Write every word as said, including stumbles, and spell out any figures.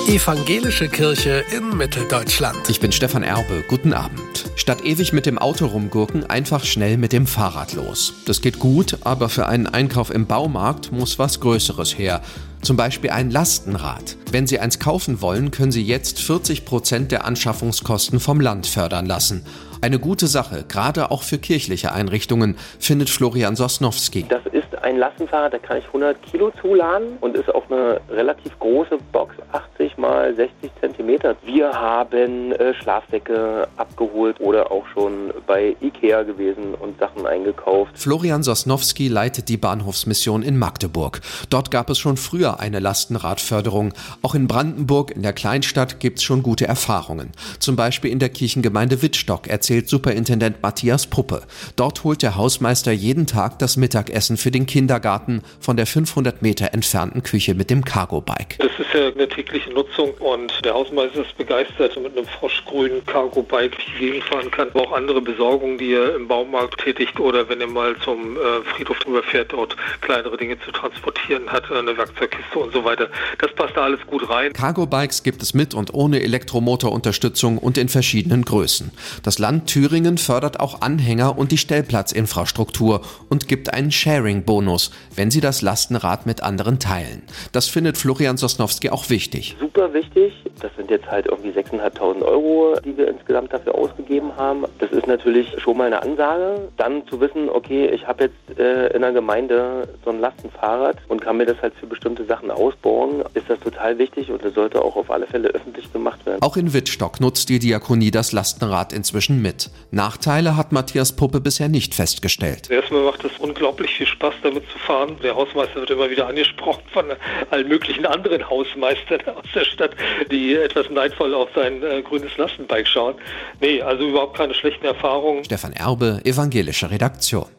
Evangelische Kirche in Mitteldeutschland. Ich bin Stefan Erbe, guten Abend. Statt ewig mit dem Auto rumgurken, einfach schnell mit dem Fahrrad los. Das geht gut, aber für einen Einkauf im Baumarkt muss was Größeres her. Zum Beispiel ein Lastenrad. Wenn Sie eins kaufen wollen, können Sie jetzt vierzig Prozent der Anschaffungskosten vom Land fördern lassen. Eine gute Sache, gerade auch für kirchliche Einrichtungen, findet Florian Sosnowski. Das ist ein Lastenfahrrad, da kann ich hundert Kilo zuladen und ist auch eine relativ große Box, achtzig mal sechzig Zentimeter. Wir haben äh, Schlafsäcke abgeholt oder auch schon bei Ikea gewesen und Sachen eingekauft. Florian Sosnowski leitet die Bahnhofsmission in Magdeburg. Dort gab es schon früher eine Lastenradförderung. Auch in Brandenburg, in der Kleinstadt, gibt es schon gute Erfahrungen. Zum Beispiel in der Kirchengemeinde Wittstock, erzählt Superintendent Matthias Puppe. Dort holt der Hausmeister jeden Tag das Mittagessen für den Kindergarten von der fünfhundert Meter entfernten Küche mit dem Cargo-Bike. Das ist ja eine tägliche Nutzung und der Hausmeister ist begeistert mit einem froschgrünen Cargo-Bike durch die Gegend fahren kann. Aber auch andere Besorgungen, die er im Baumarkt tätigt oder wenn er mal zum äh, Friedhof drüber fährt, dort kleinere Dinge zu transportieren hat, eine Werkzeugkiste und so weiter. Das passt da alles gut rein. Cargo-Bikes gibt es mit und ohne Elektromotorunterstützung und in verschiedenen Größen. Das Land Thüringen fördert auch Anhänger und die Stellplatzinfrastruktur und gibt einen Sharing-Bonus, wenn sie das Lastenrad mit anderen teilen. Das findet Florian Sosnowski auch wichtig. Super wichtig. Das sind jetzt halt irgendwie sechstausendfünfhundert Euro, die wir insgesamt dafür ausgegeben haben. Das ist natürlich schon mal eine Ansage. Dann zu wissen, okay, ich habe jetzt äh, in der Gemeinde so ein Lastenfahrrad und kann mir das halt für bestimmte Sachen ausbauen, ist das total wichtig und das sollte auch auf alle Fälle öffentlich gemacht werden. Auch in Wittstock nutzt die Diakonie das Lastenrad inzwischen mit. Nachteile hat Matthias Puppe bisher nicht festgestellt. Erstmal macht es unglaublich viel Spaß, damit zu fahren. Der Hausmeister wird immer wieder angesprochen von allen möglichen anderen Hausmeistern aus der Stadt, die etwas neidvoll auf sein äh, grünes Lastenbike schauen. Nee, also überhaupt keine schlechten Erfahrungen. Stefan Erbe, evangelische Redaktion.